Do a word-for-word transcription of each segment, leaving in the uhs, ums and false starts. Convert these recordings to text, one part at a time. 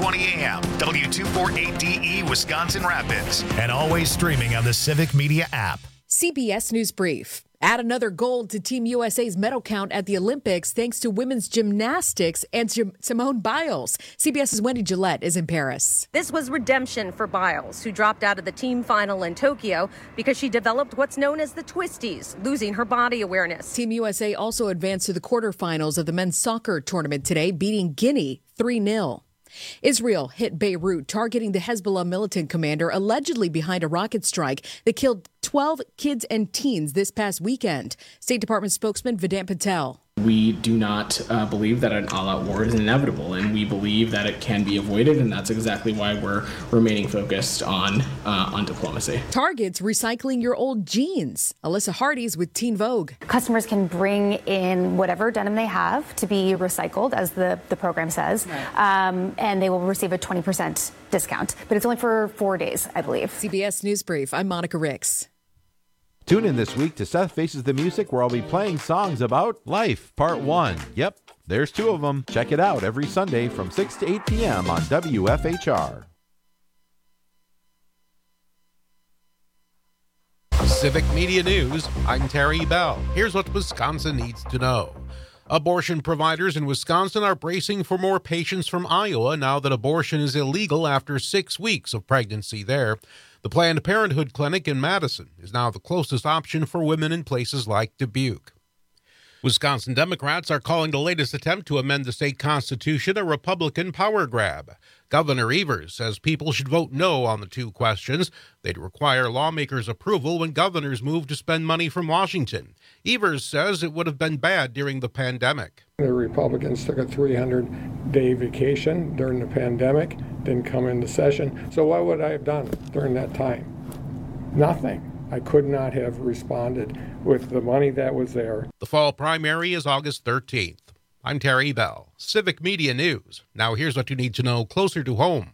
twenty a.m. W two forty-eight D E Wisconsin Rapids. And always streaming on the Civic Media app. C B S News Brief. Add another gold to Team U S A's medal count at the Olympics thanks to women's gymnastics and Simone Biles. CBS's Wendy Gillette is in Paris. This was redemption for Biles, who dropped out of the team final in Tokyo because she developed what's known as the twisties, losing her body awareness. Team U S A also advanced to the quarterfinals of the men's soccer tournament today, beating Guinea three nil. Israel hit Beirut, targeting the Hezbollah militant commander allegedly behind a rocket strike that killed twelve kids and teens this past weekend. State Department spokesman Vedant Patel. We do not uh, believe that an all-out war is inevitable, and we believe that it can be avoided, and that's exactly why we're remaining focused on uh, on diplomacy. Target's recycling your old jeans. Alyssa Hardy's with Teen Vogue. Customers can bring in whatever denim they have to be recycled, as the, the program says, right. um, and they will receive a twenty percent discount. But it's only for four days, I believe. C B S News Brief. I'm Monica Ricks. Tune in this week to Seth Faces the Music, where I'll be playing songs about life, part one. Yep, there's two of them. Check it out every Sunday from six to eight p.m. on W F H R. Civic Media News, I'm Terry Bell. Here's what Wisconsin needs to know. Abortion providers in Wisconsin are bracing for more patients from Iowa now that abortion is illegal after six weeks of pregnancy there. The Planned Parenthood Clinic in Madison is now the closest option for women in places like Dubuque. Wisconsin Democrats are calling the latest attempt to amend the state constitution a Republican power grab. Governor Evers says people should vote no on the two questions. They'd require lawmakers' approval when governors move to spend money from Washington. Evers says it would have been bad during the pandemic. The Republicans took a three hundred day vacation during the pandemic, didn't come into session. So what would I have done during that time? Nothing. I could not have responded with the money that was there. The fall primary is August thirteenth. I'm Terry Bell, Civic Media News. Now here's what you need to know closer to home.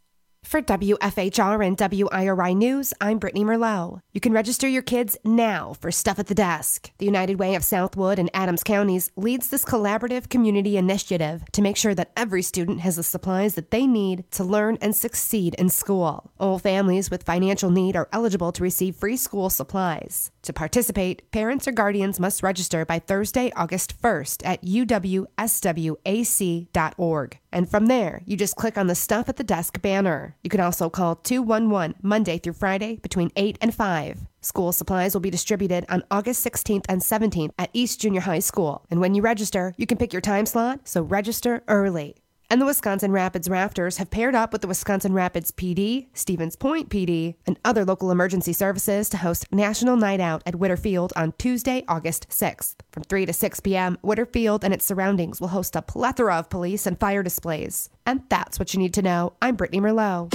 For W F H R and W I R I News, I'm Brittany Merlot. You can register your kids now for Stuff at the Desk. The United Way of Southwood and Adams Counties leads this collaborative community initiative to make sure that every student has the supplies that they need to learn and succeed in school. All families with financial need are eligible to receive free school supplies. To participate, parents or guardians must register by Thursday, August first at u w s w a c dot org. And from there, you just click on the Stuff at the Desk banner. You can also call two one one Monday through Friday between eight and five. School supplies will be distributed on August sixteenth and seventeenth at East Junior High School. And when you register, you can pick your time slot, so register early. And the Wisconsin Rapids Rafters have paired up with the Wisconsin Rapids P D, Stevens Point P D, and other local emergency services to host National Night Out at Witter Field on Tuesday, August sixth. From three to six p.m., Witter Field and its surroundings will host a plethora of police and fire displays. And that's what you need to know. I'm Brittany Merlot.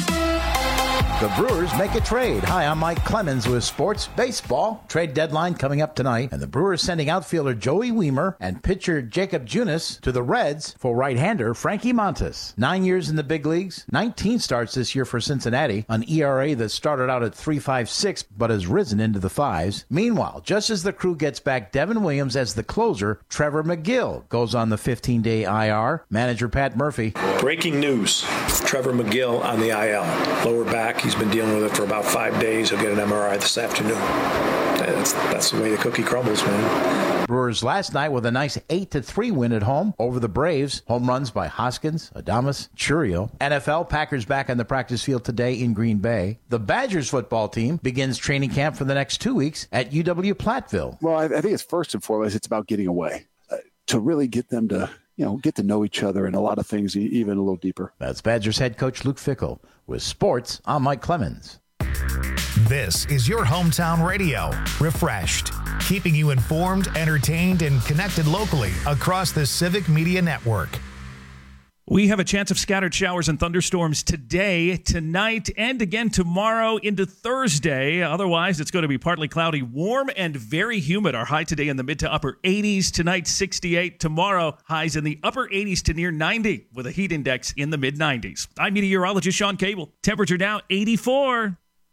The Brewers make a trade. Hi, I'm Mike Clemens with Sports Baseball. Trade deadline coming up tonight, and the Brewers sending outfielder Joey Weimer and pitcher Jacob Junis to the Reds for right-hander Frankie Montas. Nine years in the big leagues, nineteen starts this year for Cincinnati, an E R A that started out at three point five six but has risen into the fives. Meanwhile, just as the crew gets back Devin Williams as the closer, Trevor McGill goes on the fifteen-day I R. Manager Pat Murphy. Breaking news, Trevor McGill on the I L. Lower back. He's been dealing with it for about five days. He'll get an M R I this afternoon. That's, that's the way the cookie crumbles, man. Brewers last night with a nice eight to three win at home over the Braves. Home runs by Hoskins, Adames, Churio. N F L Packers back on the practice field today in Green Bay. The Badgers football team begins training camp for the next two weeks at U W Platteville. Well, I, I think it's first and foremost, it's about getting away uh, to really get them to, you know, get to know each other and a lot of things even a little deeper. That's Badgers head coach Luke Fickell. With sports, I'm Mike Clemens. This is your hometown radio, Refreshed, keeping you informed, entertained, and connected locally across the Civic Media Network. We have a chance of scattered showers and thunderstorms today, tonight, and again tomorrow into Thursday. Otherwise, it's going to be partly cloudy, warm, and very humid. Our high today in the mid to upper eighties. Tonight, sixty-eight. Tomorrow, highs in the upper eighties to near ninety, with a heat index in the mid nineties. I'm meteorologist Sean Cable. Temperature now eighty-four.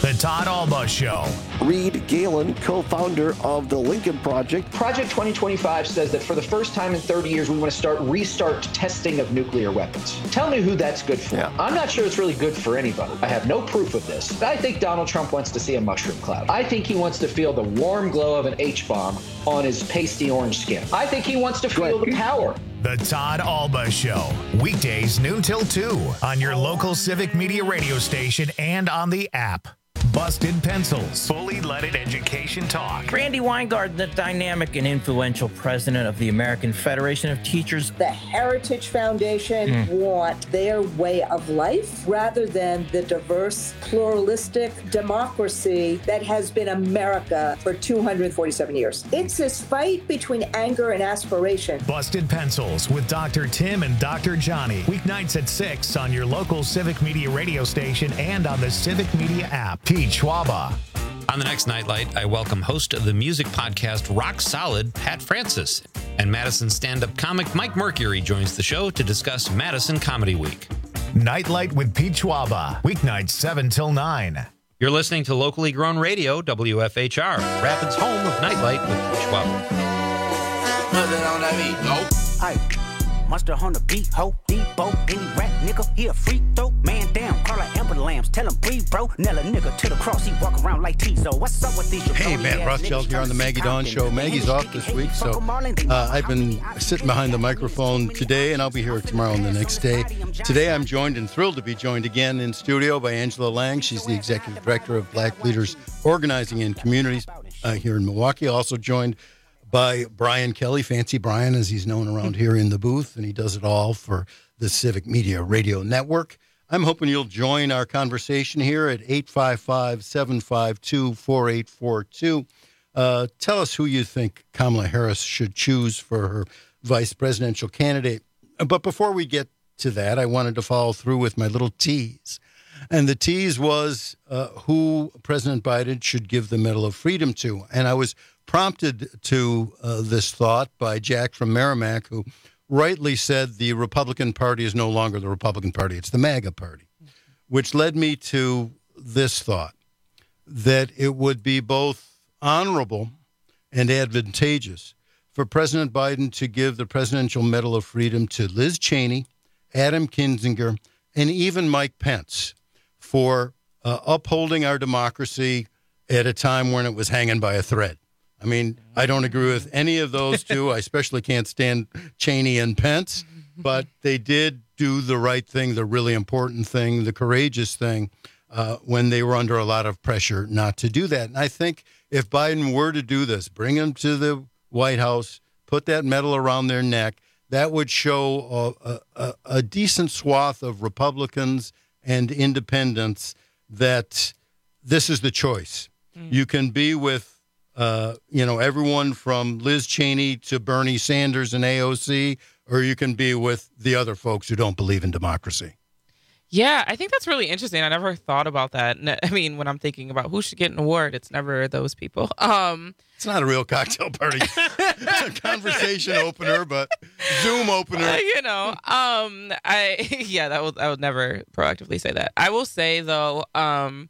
The Todd Alba Show. Reed Galen, co-founder of the Lincoln Project. Project twenty twenty-five says that for the first time in thirty years, we want to start restart testing of nuclear weapons. Tell me who that's good for. Yeah. I'm not sure it's really good for anybody. I have no proof of this. But I think Donald Trump wants to see a mushroom cloud. I think he wants to feel the warm glow of an H-bomb on his pasty orange skin. I think he wants to feel the power. The Todd Alba Show. Weekdays noon till two on your local Civic Media radio station and on the app. Busted Pencils. Fully leaded education talk. Randy Weingarten, the dynamic and influential president of the American Federation of Teachers. The Heritage Foundation mm. want their way of life rather than the diverse, pluralistic democracy that has been America for two hundred forty-seven years. It's this fight between anger and aspiration. Busted Pencils with Doctor Tim and Doctor Johnny. Weeknights at six on your local Civic Media radio station and on the Civic Media app. Pete Schwaba. On the next Nightlight, I welcome host of the music podcast Rock Solid, Pat Francis. And Madison stand-up comic Mike Mercury joins the show to discuss Madison Comedy Week. Nightlight with Pete Schwaba. Weeknights seven till nine. You're listening to locally grown radio, W F H R, Rapids' home of Nightlight with Pete Schwaba. Nothing on that beat, no. Aye. Monster on the beat, ho, Debo, any rat nigga, he a free throw, man down, call her Amber Lambs, tell him breathe, bro, Nella nigga to the cross, he walk around like Tizo, what's up with these? Hey, Matt Rothschild here on the Maggie Dawn Show. Maggie's off this week, so uh, I've been sitting behind the microphone today, and I'll be here tomorrow and the next day. Today I'm joined and thrilled to be joined again in studio by Angela Lang. She's the Executive Director of Black Leaders Organizing in Communities uh, here in Milwaukee, also joined by Brian Kelly, Fancy Brian, as he's known around here in the booth, and he does it all for the Civic Media Radio Network. I'm hoping you'll join our conversation here at eight five five, seven five two, four eight four two. Uh, tell us who you think Kamala Harris should choose for her vice presidential candidate. But before we get to that, I wanted to follow through with my little tease. And the tease was uh, who President Biden should give the Medal of Freedom to. And I was prompted to uh, this thought by Jack from Merrimack, who rightly said the Republican Party is no longer the Republican Party, it's the MAGA Party, which led me to this thought, that it would be both honorable and advantageous for President Biden to give the Presidential Medal of Freedom to Liz Cheney, Adam Kinzinger, and even Mike Pence for uh, upholding our democracy at a time when it was hanging by a thread. I mean, I don't agree with any of those two. I especially can't stand Cheney and Pence, but they did do the right thing, the really important thing, the courageous thing, uh, when they were under a lot of pressure not to do that. And I think if Biden were to do this, bring them to the White House, put that medal around their neck, that would show a, a, a decent swath of Republicans and independents that this is the choice. Mm. You can be with Uh, you know, everyone from Liz Cheney to Bernie Sanders and A O C, or you can be with the other folks who don't believe in democracy. Yeah, I think that's really interesting. I never thought about that. I mean, when I'm thinking about who should get an award, it's never those people. Um, it's not a real cocktail party. It's a conversation opener, but Zoom opener. Uh, you know, um, I yeah, that would I would never proactively say that. I will say though, um,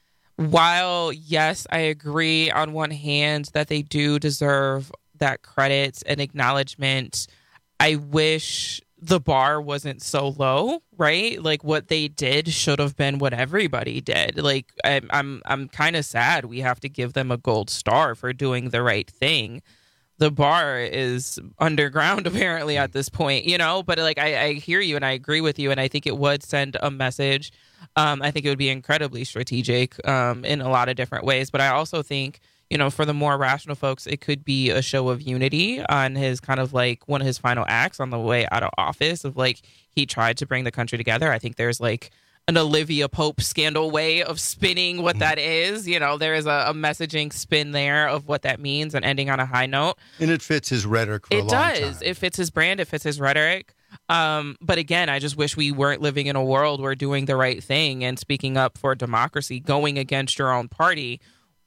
while, yes, I agree on one hand that they do deserve that credit and acknowledgement, I wish the bar wasn't so low, right? Like what they did should have been what everybody did. Like I'm I'm I'm kind of sad we have to give them a gold star for doing the right thing. The bar is underground apparently at this point, you know, but like I, I hear you and I agree with you, and I think it would send a message. Um, I think it would be incredibly strategic um, in a lot of different ways. But I also think, you know, for the more rational folks, it could be a show of unity on his kind of like one of his final acts on the way out of office of like he tried to bring the country together. I think there's like an Olivia Pope scandal way of spinning what that is. You know, there is a, a messaging spin there of what that means and ending on a high note. And it fits his rhetoric for it a long time. It does. It fits his brand. It fits his rhetoric. Um, but again, I just wish we weren't living in a world where doing the right thing and speaking up for democracy, going against your own party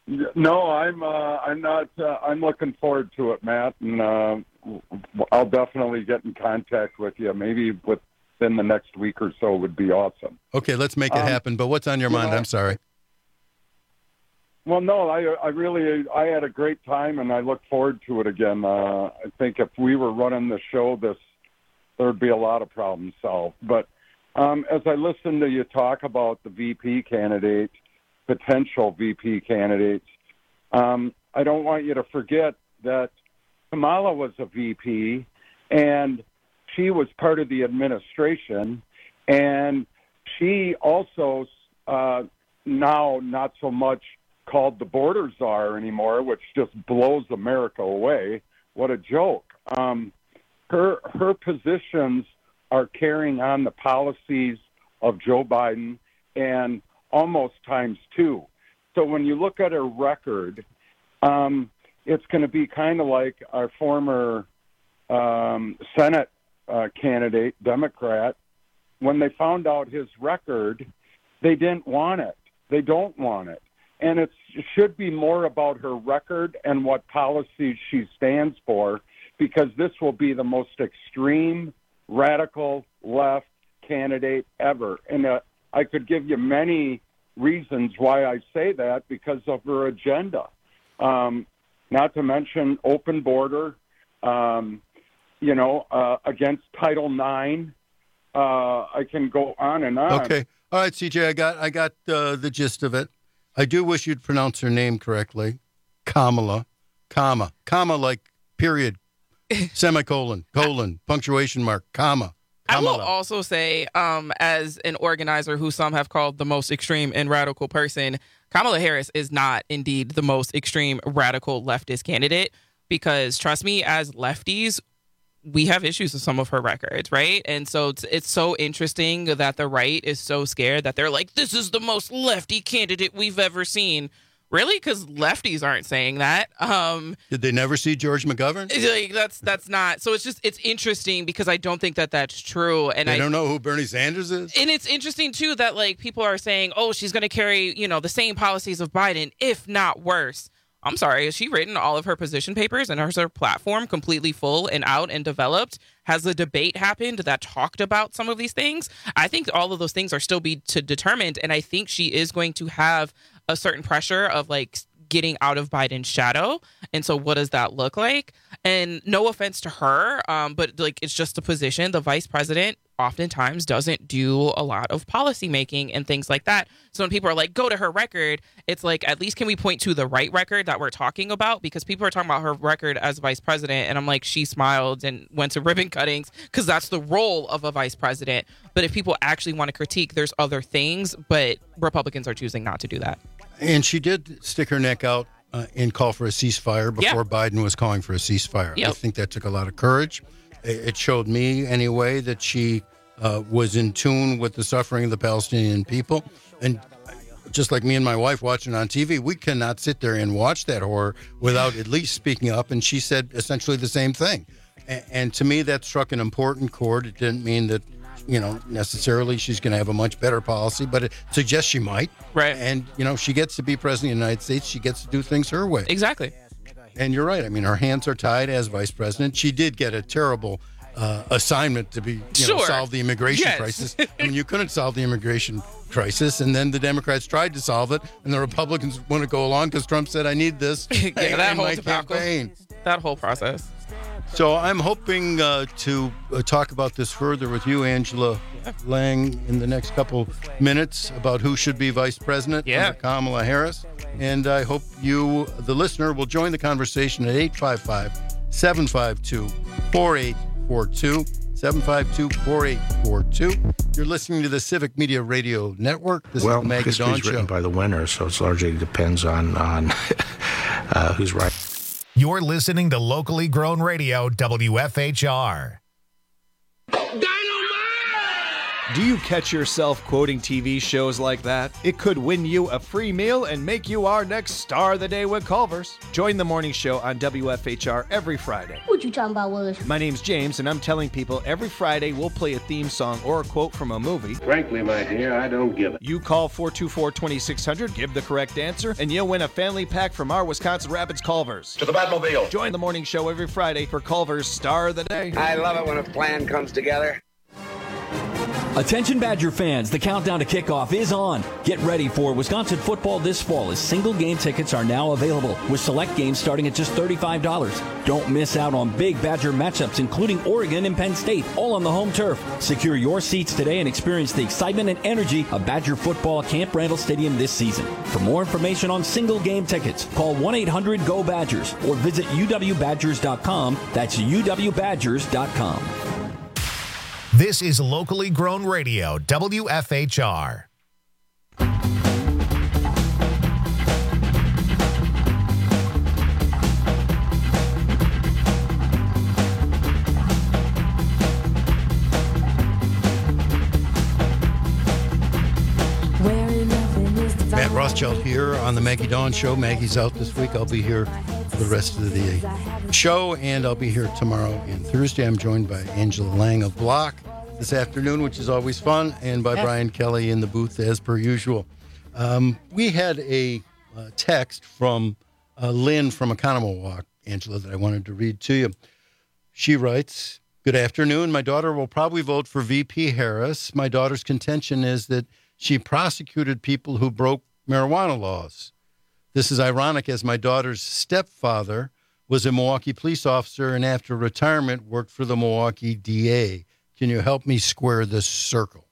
No, I'm. Uh, I'm not. Uh, I'm looking forward to it, Matt, and uh, I'll definitely get in contact with you. Maybe within the next week or so would be awesome. Okay, let's make it Um, happen. But what's on your you mind? know- I'm sorry. Well, no, I, I really, I had a great time, and I look forward to it again. Uh, I think if we were running the show, this there'd be a lot of problems solved. But um, as I listen to you talk about the V P candidates, potential V P candidates, um, I don't want you to forget that Kamala was a V P, and she was part of the administration, and she also uh, now not so much called the border czar anymore, which just blows America away. What a joke. Um, her her positions are carrying on the policies of Joe Biden and almost times two. So when you look at her record, um, it's going to be kind of like our former um, Senate uh, candidate, Democrat. When they found out his record, they didn't want it. They don't want it. And it's, it should be more about her record and what policies she stands for, because this will be the most extreme, radical left candidate ever. And uh, I could give you many reasons why I say that because of her agenda. Um, not to mention open border, um, you know, uh, against Title nine. Uh, I can go on and on. Okay. All right, C J, I got I got uh, the gist of it. I do wish you'd pronounce her name correctly. Kamala. Comma. Comma like period. Semicolon. Colon. Punctuation mark. Comma. I will Kamala. also say, um, as an organizer who some have called the most extreme and radical person, Kamala Harris is not indeed the most extreme, radical leftist candidate, because trust me, as lefties, we have issues with some of her records, right? And so it's, it's so interesting that the right is so scared that they're like, this is the most lefty candidate we've ever seen. Really? Because lefties aren't saying that. Um, Did they never see George McGovern? like, that's that's not. So it's just, it's interesting because I don't think that that's true. And They I don't know who Bernie Sanders is? And it's interesting, too, that, like, people are saying, oh, she's going to carry, you know, the same policies of Biden, if not worse. I'm sorry, has she written all of her position papers and has her platform completely full and out and developed? Has the debate happened that talked about some of these things? I think all of those things are still be to determined, and I think she is going to have a certain pressure of, like, getting out of Biden's shadow. And so what does that look like? And no offense to her, um, but, like, it's just a position. The vice president oftentimes doesn't do a lot of policy making and things like that. So when people are like, go to her record, it's like, at least can we point to the right record that we're talking about? Because people are talking about her record as vice president, and I'm like, she smiled and went to ribbon cuttings because that's the role of a vice president. But if people actually want to critique, there's other things, but Republicans are choosing not to do that. And she did stick her neck out uh, and call for a ceasefire before Yeah. Biden was calling for a ceasefire. Yep. I think that took a lot of courage. It it showed me, anyway, that she uh, was in tune with the suffering of the Palestinian people. And just like me and my wife watching on T V, we cannot sit there and watch that horror without at least speaking up. And she said essentially the same thing. And, and to me, that struck an important chord. It didn't mean that, you know, necessarily she's going to have a much better policy, but it suggests she might. Right. And, you know, she gets to be president of the United States. She gets to do things her way. Exactly. And you're right. I mean, her hands are tied as vice president. She did get a terrible uh, assignment to be, you know, Sure. solve the immigration Yes. crisis. I mean, you couldn't solve the immigration crisis, and then the Democrats tried to solve it, and the Republicans want to go along because Trump said, "I need this yeah, in that whole my debacle. campaign." That whole process. So I'm hoping uh, to uh, talk about this further with you, Angela Lang, in the next couple minutes about who should be vice president Yeah. under Kamala Harris. And I hope you, the listener, will join the conversation at eight five five, seven five two, four eight four two, seven five two, four eight four two. You're listening to the Civic Media Radio Network. This well, is the Maggie Dawn history's written Show. by the winner, so it largely depends on, on uh, who's right. You're listening to locally grown radio, W F H R. Do you catch yourself quoting T V shows like that? It could win you a free meal and make you our next star of the day with Culver's. Join the morning show on W F H R every Friday. What you talking about, Willis? My name's James, and I'm telling people every Friday we'll play a theme song or a quote from a movie. Frankly, my dear, I don't give it. You call four two four, two six zero zero, give the correct answer, and you'll win a family pack from our Wisconsin Rapids Culver's. To the Batmobile. Join the morning show every Friday for Culver's Star of the Day. I love it when a plan comes together. Attention Badger fans, the countdown to kickoff is on. Get ready for Wisconsin football this fall as single game tickets are now available with select games starting at just thirty-five dollars. Don't miss out on big Badger matchups including Oregon and Penn State, all on the home turf. Secure your seats today and experience the excitement and energy of Badger football at Camp Randall Stadium this season. For more information on single game tickets, call one eight hundred go Badgers or visit U W Badgers dot com. That's U W Badgers dot com. This is locally grown radio, W F H R. Matt Rothschild here on the Maggie Dawn Show. Maggie's out this week. I'll be here for the rest of the show, and I'll be here tomorrow and Thursday. I'm joined by Angela Lang of Block this afternoon, which is always fun, and by Brian Kelly in the booth as per usual. Um, we had a uh, text from uh, Lynn from Economowalk, Angela, that I wanted to read to you. She writes, "Good afternoon. My daughter will probably vote for V P Harris. My daughter's contention is that she prosecuted people who broke marijuana laws. This is ironic as my daughter's stepfather was a Milwaukee police officer and after retirement worked for the Milwaukee D A. Can you help me square this circle?"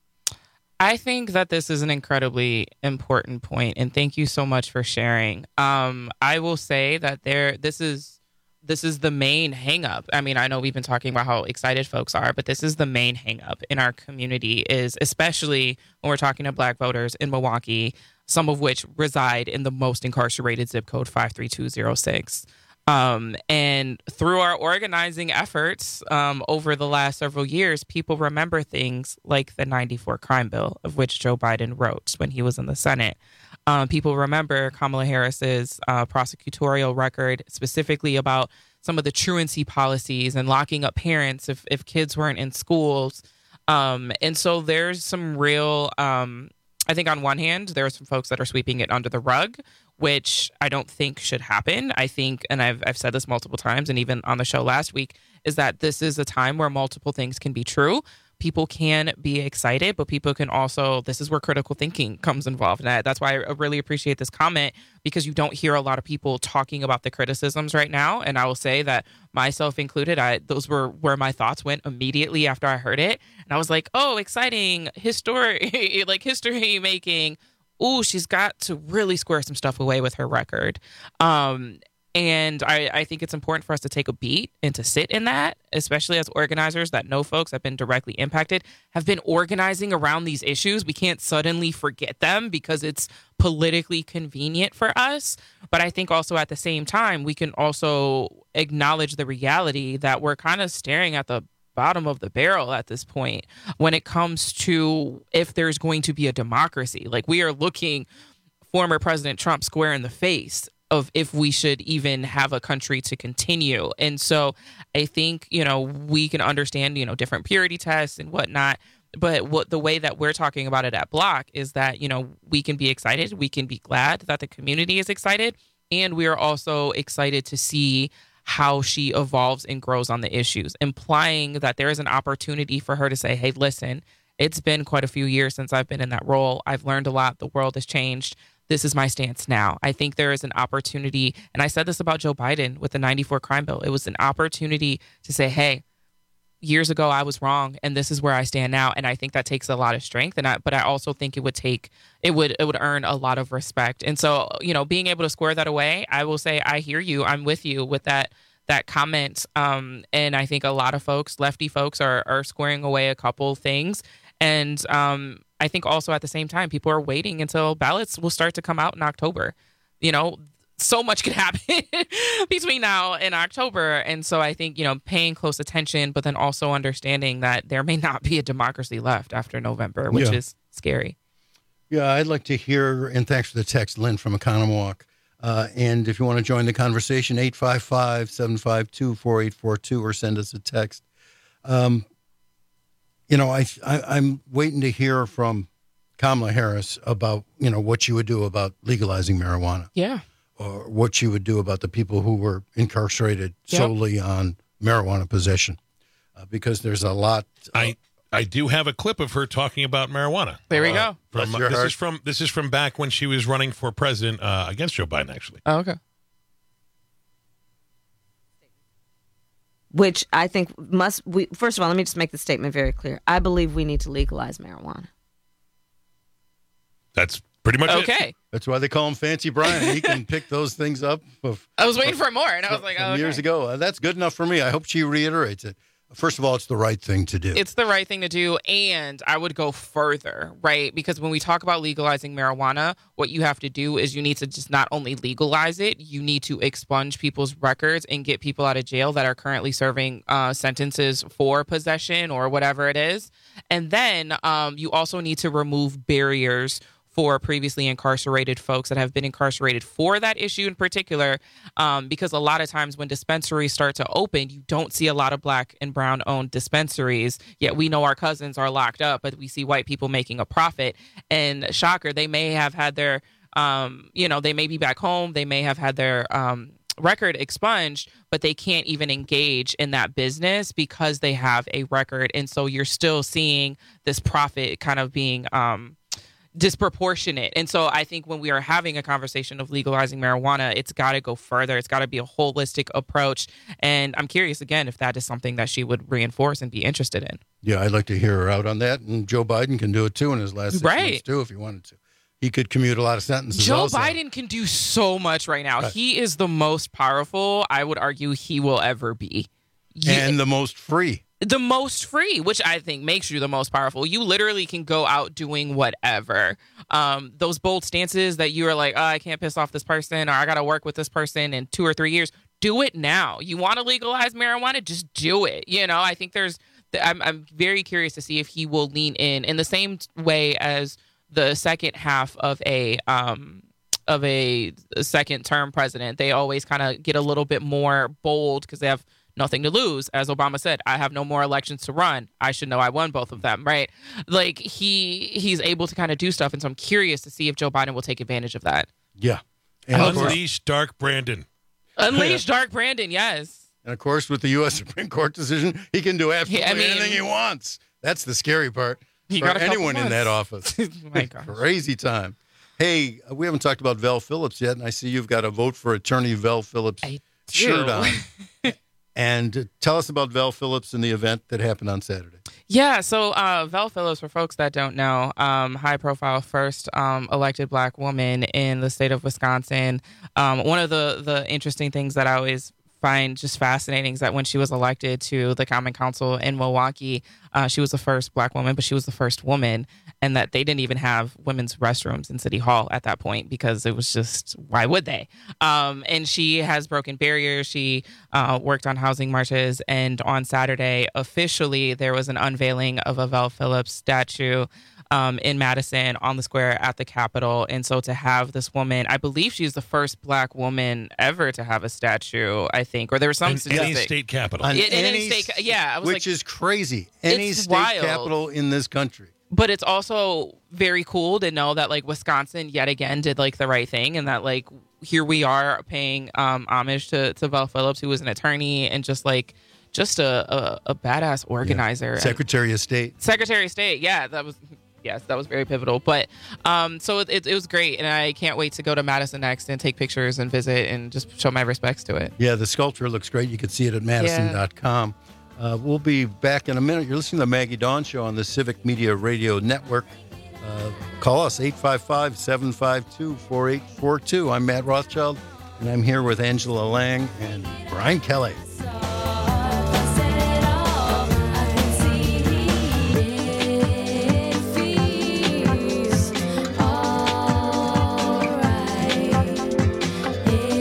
I think that this is an incredibly important point, and thank you so much for sharing. Um, I will say that there, this is this is the main hang-up. I mean, I know we've been talking about how excited folks are, but this is the main hang-up in our community, is especially when we're talking to Black voters in Milwaukee, some of which reside in the most incarcerated zip code, five three two zero six. Um, and through our organizing efforts um, over the last several years, people remember things like the ninety-four crime bill, of which Joe Biden wrote when he was in the Senate. Um, people remember Kamala Harris's uh, prosecutorial record, specifically about some of the truancy policies and locking up parents if, if kids weren't in schools. Um, and so there's some real, um, I think on one hand, there are some folks that are sweeping it under the rug, which I don't think should happen. I think, and I've I've said this multiple times, and even on the show last week, is that this is a time where multiple things can be true. People can be excited, but people can also, this is where critical thinking comes involved. And I, that's why I really appreciate this comment, because you don't hear a lot of people talking about the criticisms right now. And I will say that myself included, I those were where my thoughts went immediately after I heard it. And I was like, oh, exciting, history, like history making. Ooh, she's got to really square some stuff away with her record. Um, and I, I think it's important for us to take a beat and to sit in that, especially as organizers that know folks that have been directly impacted, have been organizing around these issues. We can't suddenly forget them because it's politically convenient for us. But I think also at the same time, we can also acknowledge the reality that we're kind of staring at the bottom of the barrel at this point when it comes to if there's going to be a democracy. Like, we are looking former President Trump square in the face of if we should even have a country to continue. And so I think, you know, we can understand, you know, different purity tests and whatnot. But what the way that we're talking about it at Block is that, you know, we can be excited. We can be glad that the community is excited. And we are also excited to see how she evolves and grows on the issues, implying that there is an opportunity for her to say, hey, listen, it's been quite a few years since I've been in that role. I've learned a lot. The world has changed. This is my stance now. I think there is an opportunity, and I said this about Joe Biden with the ninety-four crime bill. It was an opportunity to say, hey, years ago I was wrong, and this is where I stand now. And I think that takes a lot of strength. And I, but I also think it would take, it would, it would earn a lot of respect. And so, you know, being able to square that away, I will say, I hear you. I'm with you with that, that comment. Um, and I think a lot of folks, lefty folks, are are squaring away a couple things. And um, I think also at the same time, people are waiting until ballots will start to come out in October. You know, so much could happen between now and October. And so I think, you know, paying close attention, but then also understanding that there may not be a democracy left after November, which Yeah. is scary. Yeah, I'd like to hear, and thanks for the text, Lynn from Economwalk. Uh, and if you want to join the conversation, eight five five, seven five two, four eight four two, or send us a text. Um, you know, I, I, I'm waiting to hear from Kamala Harris about, you know, what she would do about legalizing marijuana. Yeah. Or what she would do about the people who were incarcerated Yep. solely on marijuana possession. Uh, because there's a lot. I I do have a clip of her talking about marijuana. There we Uh, go. From, Bless your this heart. is from this is from back when she was running for president uh, against Joe Biden, actually. Oh, okay. Which I think must, we, first of all, let me just make the statement very clear. I believe we need to legalize marijuana. That's pretty much Okay. it. That's why they call him Fancy Brian. He can pick those things up. Of, I was waiting for more, and I was like, from oh, okay. years ago. Uh, That's good enough for me. I hope she reiterates it. First of all, it's the right thing to do. It's the right thing to do, and I would go further, right? Because when we talk about legalizing marijuana, what you have to do is you need to just not only legalize it, you need to expunge people's records and get people out of jail that are currently serving uh, sentences for possession or whatever it is. And then um, you also need to remove barriers for previously incarcerated folks that have been incarcerated for that issue in particular, um, because a lot of times when dispensaries start to open, you don't see a lot of black and brown owned dispensaries, yet we know our cousins are locked up, but we see white people making a profit. And shocker, they may have had their, um, you know, they may be back home, they may have had their um, record expunged, but they can't even engage in that business because they have a record. And so you're still seeing this profit kind of being um, disproportionate. And so I think when we are having a conversation of legalizing marijuana, it's got to go further. It's got to be a holistic approach. And I'm curious, again, if that is something that she would reinforce and be interested in. Yeah, I'd like to hear her out on that. And Joe Biden can do it, too, in his last six Right. months, too, if he wanted to. He could commute a lot of sentences Joe also. Biden can do so much right now. Right. He is the most powerful, I would argue, he will ever be. And the most free. The most free, which I think makes you the most powerful. You literally can go out doing whatever. Um, those bold stances that you are like, oh, I can't piss off this person, or I got to work with this person in two or three years. Do it now. You want to legalize marijuana? Just do it. You know, I think there's, I'm, I'm very curious to see if he will lean in in the same way as the second half of a, um, of a second term president. They always kind of get a little bit more bold because they have nothing to lose. As Obama said, I have no more elections to run. I should know I won both of them, right? Like he he's able to kind of do stuff. And so I'm curious to see if Joe Biden will take advantage of that. Yeah. And of course- Unleash Dark Brandon. Unleash Dark Brandon, yes. And, of course, with the U S Supreme Court decision, he can do absolutely Yeah, I mean- anything he wants. That's the scary part He for got a couple anyone in months. that office. My gosh. Crazy time. Hey, we haven't talked about Vel Phillips yet, and I see you've got a vote for Attorney Vel Phillips shirt do. on. And uh, tell us about Vel Phillips and the event that happened on Saturday. Yeah, so uh, Vel Phillips, for folks that don't know, um, high-profile first um, elected black woman in the state of Wisconsin. Um, one of the, the interesting things that I always find just fascinating is that when she was elected to the Common Council in Milwaukee, uh, she was the first black woman, but she was the first woman, and that they didn't even have women's restrooms in City Hall at that point because it was just, why would they? Um, and she has broken barriers. She uh, worked on housing marches, and on Saturday, officially, there was an unveiling of a Vel Phillips statue Um, in Madison on the square at the Capitol. And so to have this woman, I believe she's the first black woman ever to have a statue, I think, or there was some In statistic. any state capital. On In- in any any state, yeah, I was which like, is crazy. Any It's state wild. capital in this country. but it's also very cool to know that like Wisconsin yet again did like the right thing, and that like here we are paying um, homage to, to Vel Phillips, who was an attorney and just like just a, a, a badass organizer. And- Secretary of State. Secretary of State, yeah, that was yes, that was very pivotal. But um, so it, it, it was great, and I can't wait to go to Madison next and take pictures and visit and just show my respects to it. Yeah, the sculpture looks great. You can see it at madison dot com. Uh, we'll be back in a minute. You're listening to the Maggie Dawn Show on the Civic Media Radio Network. Uh, call us, eight five five, seven five two, four eight four two. I'm Matt Rothschild, and I'm here with Angela Lang and Brian Kelly. It's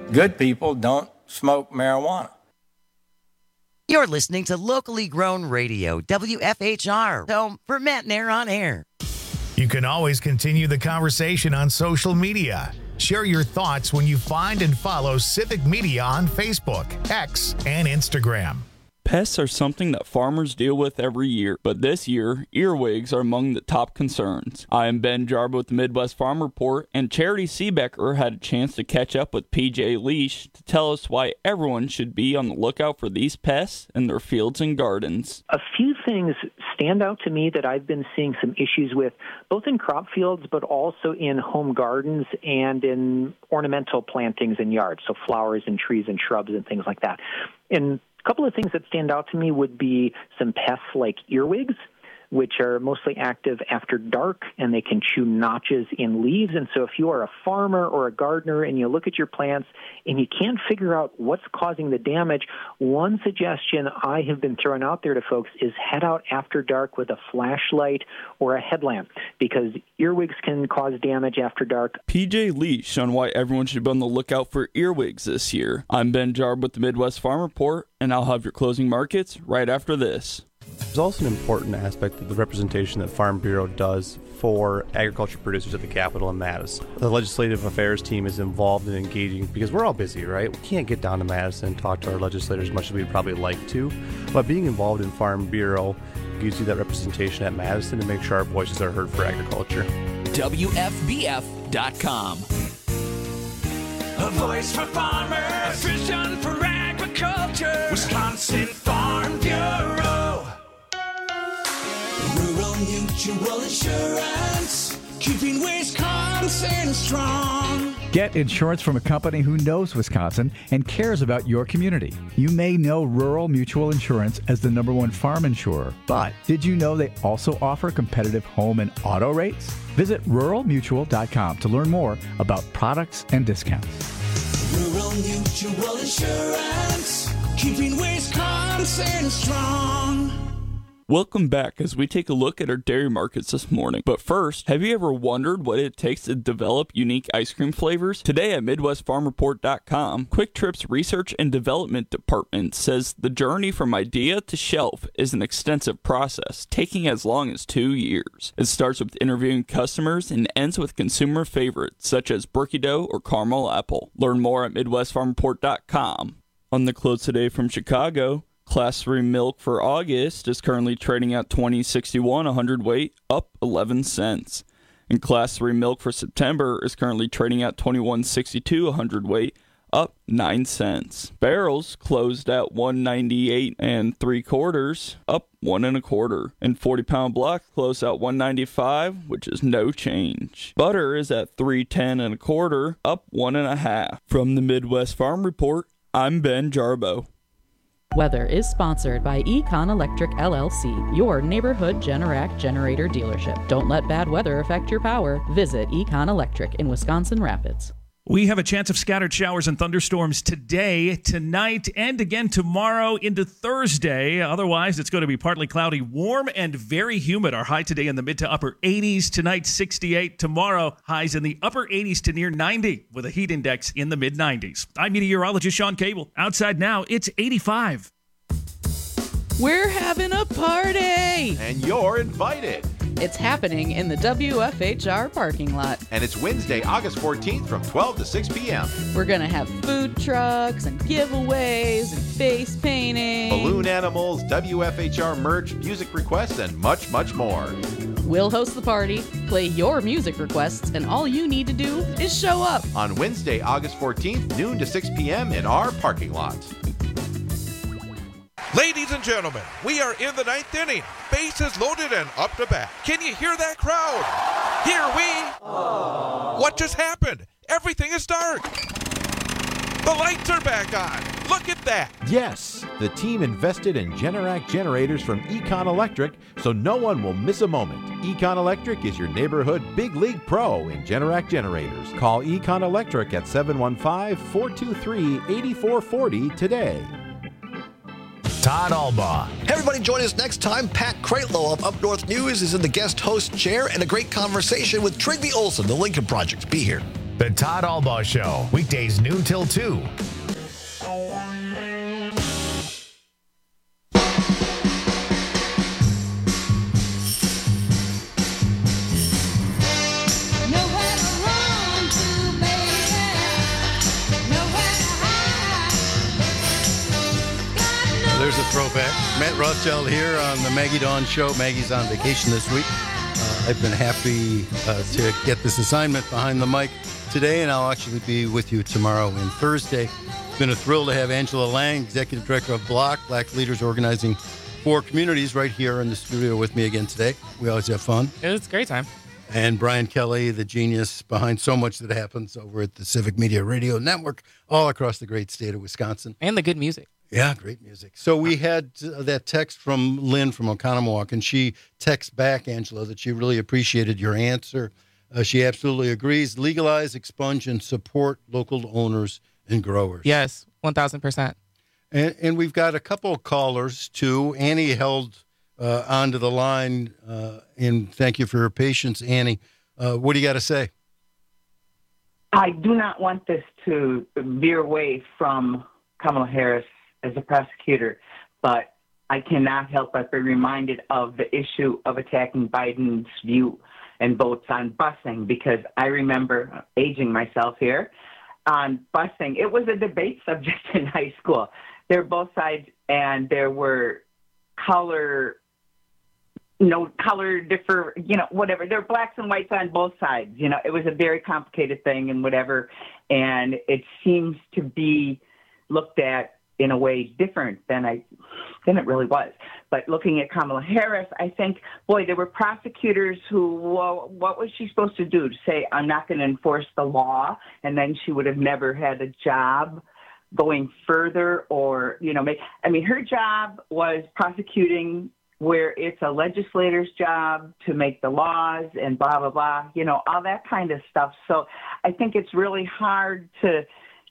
Good people don't smoke marijuana. You're listening to locally grown radio, W F H R, home for Matt Nair on air. You can always continue the conversation on social media. Share your thoughts when you find and follow Civic Media on Facebook, X, and Instagram. Pests are something that farmers deal with every year, but this year, earwigs are among the top concerns. I am Ben Jarbo with the Midwest Farm Report, and Charity Seebecker had a chance to catch up with P J Leash to tell us why everyone should be on the lookout for these pests in their fields and gardens. A few things stand out to me that I've been seeing some issues with, both in crop fields, but also in home gardens and in ornamental plantings in yards, so flowers and trees and shrubs and things like that. And a couple of things that stand out to me would be some pests like earwigs, which are mostly active after dark, and they can chew notches in leaves. And so if you are a farmer or a gardener and you look at your plants and you can't figure out what's causing the damage, one suggestion I have been throwing out there to folks is head out after dark with a flashlight or a headlamp, because earwigs can cause damage after dark. P J Leash on why everyone should be on the lookout for earwigs this year. I'm Ben Jarb with the Midwest Farm Report, and I'll have your closing markets right after this. There's also an important aspect of the representation that Farm Bureau does for agriculture producers at the Capitol in Madison. The legislative affairs team is involved in engaging because we're all busy, right? We can't get down to Madison and talk to our legislators as much as we'd probably like to, but being involved in Farm Bureau gives you that representation at Madison to make sure our voices are heard for agriculture. W F B F dot com. A voice for farmers, a vision for agriculture, Wisconsin Farm Bureau. Rural Mutual Insurance, keeping Wisconsin strong. Get insurance from a company who knows Wisconsin and cares about your community. You may know Rural Mutual Insurance as the number one farm insurer, but did you know they also offer competitive home and auto rates? Visit rural mutual dot com to learn more about products and discounts. Rural Mutual Insurance, keeping Wisconsin strong. Welcome back as we take a look at our dairy markets this morning. But first, have you ever wondered what it takes to develop unique ice cream flavors? Today at Midwest Farm Report dot com, Quick Trip's Research and Development Department says the journey from idea to shelf is an extensive process, taking as long as two years. It starts with interviewing customers and ends with consumer favorites such as Berkey Dough or Caramel Apple. Learn more at Midwest Farm Report dot com. On the close today from Chicago, Class three milk for August is currently trading at twenty sixty-one a hundredweight, up eleven cents. And Class three milk for September is currently trading at twenty-one sixty-two a hundredweight, up nine cents. Barrels closed at one ninety-eight and three quarters, up one and a quarter. And forty pound block closed at one ninety-five, which is no change. Butter is at three ten and a quarter, up one and a half. From the Midwest Farm Report, I'm Ben Jarbo. Weather is sponsored by Econ Electric L L C, your neighborhood Generac generator dealership. Don't let bad weather affect your power. Visit Econ Electric in Wisconsin Rapids. We have a chance of scattered showers and thunderstorms today, tonight, and again tomorrow into Thursday. Otherwise, it's going to be partly cloudy, warm, and very humid. Our high today in the mid to upper eighties. Tonight, sixty-eight. Tomorrow, highs in the upper eighties to near ninety, with a heat index in the mid nineties. I'm meteorologist Sean Cable. Outside now, it's eighty-five. We're having a party! And you're invited. It's happening in the W F H R parking lot. And it's Wednesday, August fourteenth from twelve to six p.m. We're going to have food trucks and giveaways and face painting. Balloon animals, W F H R merch, music requests, and much, much more. We'll host the party, play your music requests, and all you need to do is show up. On Wednesday, August fourteenth, noon to six p.m. in our parking lot. Ladies and gentlemen, we are in the ninth inning. Bases loaded and up to bat. Can you hear that crowd? Here we... Aww. What just happened? Everything is dark. The lights are back on. Look at that. Yes, the team invested in Generac generators from Econ Electric, so no one will miss a moment. Econ Electric is your neighborhood big league pro in Generac generators. Call Econ Electric at seven one five, four two three, eight four four zero today. Todd Albaugh. Hey everybody, join us next time. Pat Kreitlow of Up North News is in the guest host chair and a great conversation with Trigby Olson, the Lincoln Project. Be here. The Todd Albaugh Show, weekdays noon till two. There's a throwback. Matt Rothschild here on the Maggie Dawn Show. Maggie's on vacation this week. Uh, I've been happy uh, to get this assignment behind the mic today, and I'll actually be with you tomorrow and Thursday. It's been a thrill to have Angela Lang, Executive Director of Block, Black Leaders Organizing for Communities, right here in the studio with me again today. We always have fun. It was a great time. And Brian Kelly, the genius behind so much that happens over at the Civic Media Radio Network all across the great state of Wisconsin. And the good music. Yeah, great music. So we had uh, that text from Lynn from Oconomowoc, and she texts back, Angela, that she really appreciated your answer. Uh, she absolutely agrees. Legalize, expunge, and support local owners and growers. Yes, one thousand percent. And, and we've got a couple of callers, too. Annie held uh, onto the line, uh, and thank you for your patience, Annie. Uh, what do you got to say? I do not want this to veer away from Kamala Harris as a prosecutor, but I cannot help but be reminded of the issue of attacking Biden's view and votes on busing, because I remember, aging myself here, on busing. It was a debate subject in high school. There were both sides, and there were color, no color differ, you know, whatever. There were blacks and whites on both sides. You know, it was a very complicated thing and whatever, and it seems to be looked at in a way different than I than it really was. But looking at Kamala Harris, I think, boy, there were prosecutors who, well, what was she supposed to do? To say, I'm not going to enforce the law, and then she would have never had a job going further, or, you know, make, I mean, her job was prosecuting where it's a legislator's job to make the laws and blah, blah, blah, you know, all that kind of stuff. So I think it's really hard to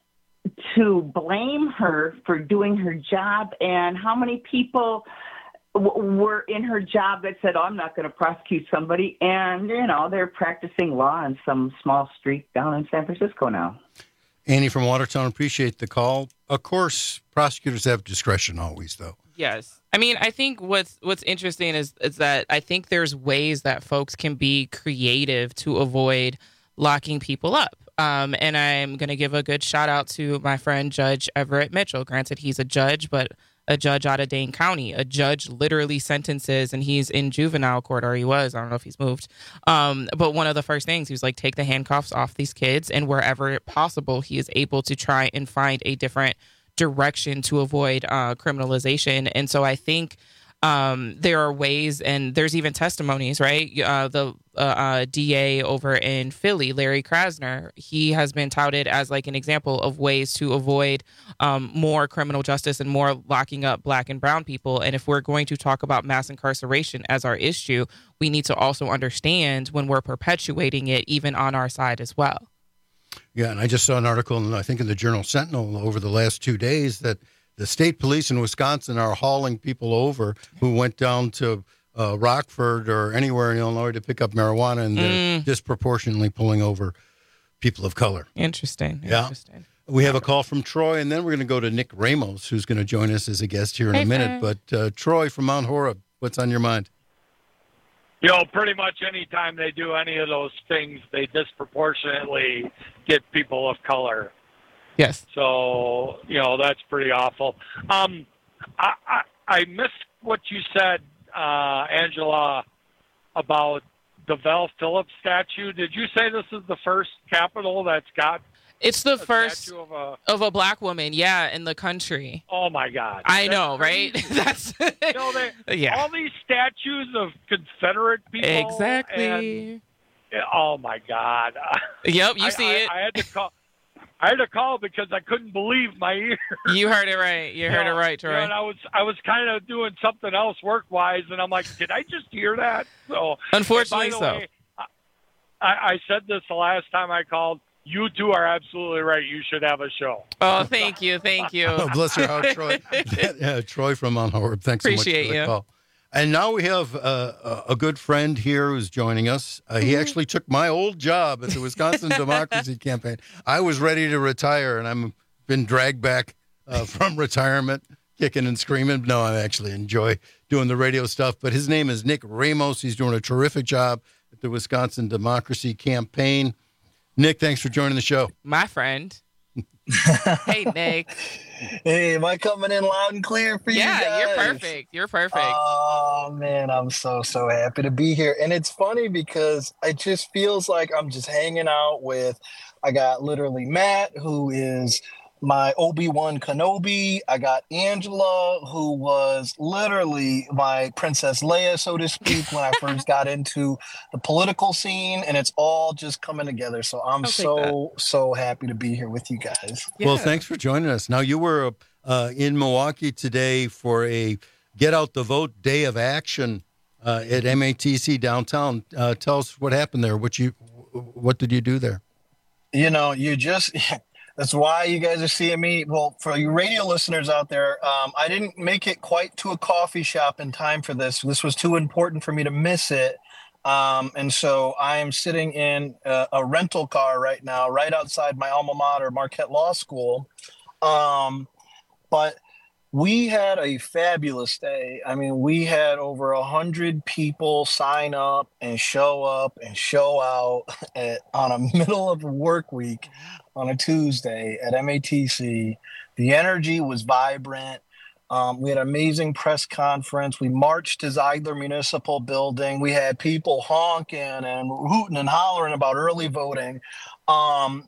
to blame her for doing her job, and how many people w- were in her job that said, oh, I'm not going to prosecute somebody, and, you know, they're practicing law in some small street down in San Francisco now. Annie from Watertown, appreciate the call. Of course, prosecutors have discretion always, though. Yes. I mean, I think what's what's interesting is, is that I think there's ways that folks can be creative to avoid locking people up. Um, and I'm going to give a good shout out to my friend, Judge Everett Mitchell. Granted, he's a judge, but a judge out of Dane County. A judge literally sentences, and he's in juvenile court, or he was. I don't know if he's moved. Um, but one of the first things, he was like, take the handcuffs off these kids. And wherever possible, he is able to try and find a different direction to avoid uh, criminalization. And so I think Um, there are ways, and there's even testimonies, right? Uh, the uh, uh, D A over in Philly, Larry Krasner, he has been touted as like an example of ways to avoid um, more criminal justice and more locking up black and brown people. And if we're going to talk about mass incarceration as our issue, we need to also understand when we're perpetuating it, even on our side as well. Yeah, and I just saw an article, I think in the Journal Sentinel over the last two days, that the state police in Wisconsin are hauling people over who went down to uh, Rockford or anywhere in Illinois to pick up marijuana, and they're Mm. disproportionately pulling over people of color. Interesting. Yeah. Interesting. We have a call from Troy, and then we're going to go to Nick Ramos, who's going to join us as a guest here in Hey, a minute. Fred. But uh, Troy from Mount Horeb, what's on your mind? You know, pretty much any time they do any of those things, they disproportionately get people of color. Yes. So, you know, that's pretty awful. Um, I, I, I missed what you said, uh, Angela, about the Val Phillips statue. Did you say this is the first Capitol that's got It's the a first statue of a... of a black woman, yeah, in the country. Oh, my God. I That's know, right? crazy. That's You know, they, Yeah. all these statues of Confederate people. Exactly. And, oh, my God. Yep, you I- see I, it. I had to call. I had to call because I couldn't believe my ears. You heard it right. You heard know, it right, you know, Troy. and I was I was kind of doing something else work wise, and I'm like, did I just hear that? So Unfortunately and by the so. way, I, I said this the last time I called. You two are absolutely right. You should have a show. Oh, thank you, thank you. Oh, bless your heart, Troy. yeah, Troy from Mount Horeb. Thanks Appreciate so much for the you. call. And now we have uh, a good friend here who's joining us. Uh, he actually took my old job at the Wisconsin Democracy Campaign. I was ready to retire, and I'm been dragged back uh, from retirement, kicking and screaming. No, I actually enjoy doing the radio stuff. But his name is Nick Ramos. He's doing a terrific job at the Wisconsin Democracy Campaign. Nick, thanks for joining the show. My friend. Hey, Nick. Hey, am I coming in loud and clear for you guys? Yeah, you're perfect. You're perfect. Oh, man, I'm so, so happy to be here. And it's funny because it just feels like I'm just hanging out with, I got literally Matt, who is my Obi-Wan Kenobi. I got Angela, who was literally my Princess Leia, so to speak, when I first got into the political scene, and it's all just coming together. So I'm I'll take so, so happy to be here with you guys. Well, thanks for joining us. Now, you were uh, in Milwaukee today for a Get Out the Vote Day of Action uh, at M A T C downtown. Uh, tell us what happened there. What you, what did you do there? You know, you just... That's why you guys are seeing me. Well, for you radio listeners out there, um, I didn't make it quite to a coffee shop in time for this. This was too important for me to miss it. Um, and so I am sitting in a, a rental car right now, right outside my alma mater, Marquette Law School. Um, but we had a fabulous day. I mean, we had over a hundred people sign up and show up and show out at, on a middle of a work week on a Tuesday at M A T C. The energy was vibrant. Um, we had an amazing press conference. We marched to Zeigler Municipal Building. We had people honking and hooting and hollering about early voting. Um,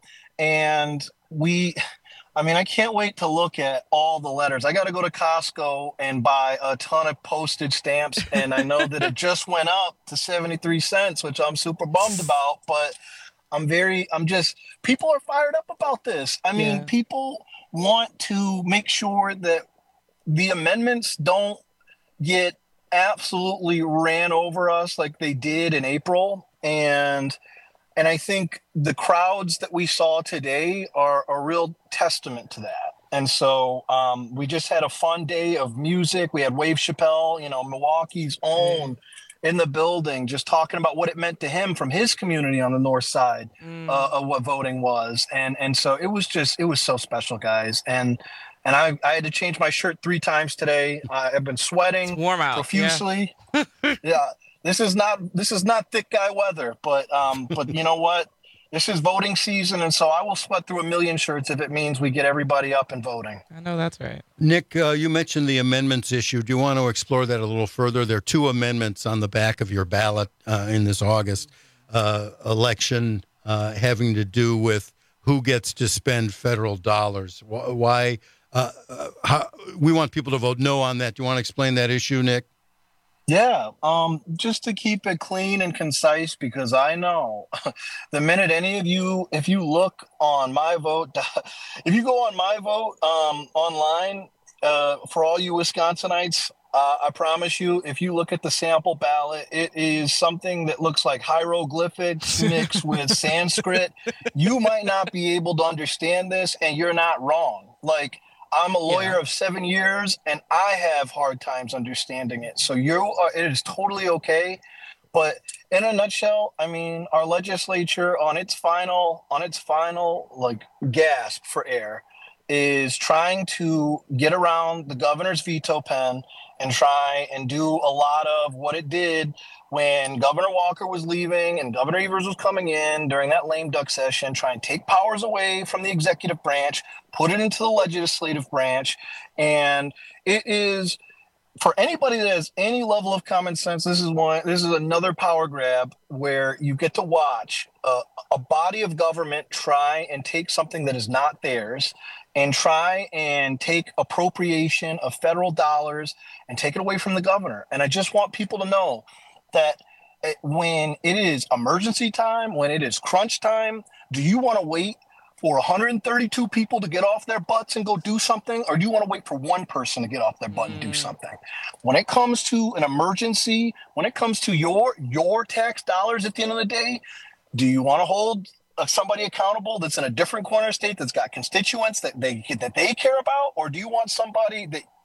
and we... I mean, I can't wait to look at all the letters. I got to go to Costco and buy a ton of postage stamps, and I know that it just went up to seventy-three cents, which I'm super bummed about, but I'm very, I'm just, people are fired up about this. I mean, Yeah. people want to make sure that the amendments don't get absolutely ran over us like they did in April, and And I think the crowds that we saw today are a real testament to that. And so um, we just had a fun day of music. We had Wave Chappelle, you know, Milwaukee's own, in the building, just talking about what it meant to him from his community on the north side Mm. uh, of what voting was. And and so it was just, it was so special, guys. And and I, I had to change my shirt three times today. Uh, I've been sweating warm out, profusely. Yeah. This is not this is not thick guy weather, but um, but you know what? This is voting season, and so I will sweat through a million shirts if it means we get everybody up and voting. I know that's right. Nick, uh, you mentioned the amendments issue. Do you want to explore that a little further? There are two amendments on the back of your ballot uh, in this August uh, election uh, having to do with who gets to spend federal dollars. Why? Uh, uh, how, we want people to vote no on that. Do you want to explain that issue, Nick? Yeah, um, just to keep it clean and concise, because I know the minute any of you, if you look on My Vote, if you go on My Vote um, online, uh, for all you Wisconsinites, uh, I promise you, if you look at the sample ballot, it is something that looks like hieroglyphics mixed with Sanskrit. You might not be able to understand this, and you're not wrong. Like, I'm a lawyer of seven years, and I have hard times understanding it. So you are, it is totally okay. But in a nutshell, I mean, our legislature on its final, on its final like gasp for air, is trying to get around the governor's veto pen and try and do a lot of what it did when Governor Walker was leaving and Governor Evers was coming in during that lame duck session, try and take powers away from the executive branch, put it into the legislative branch. And it is, for anybody that has any level of common sense, this is one, this is another power grab where you get to watch a, a body of government try and take something that is not theirs and try and take appropriation of federal dollars and take it away from the governor. And I just want people to know that when it is emergency time, when it is crunch time, do you want to wait for one hundred thirty-two people to get off their butts and go do something, or do you want to wait for one person to get off their butt and do something? When it comes to an emergency, when it comes to your your tax dollars at the end of the day, do you want to hold uh, somebody accountable that's in a different corner of state that's got constituents that they that they care about, or do you want somebody that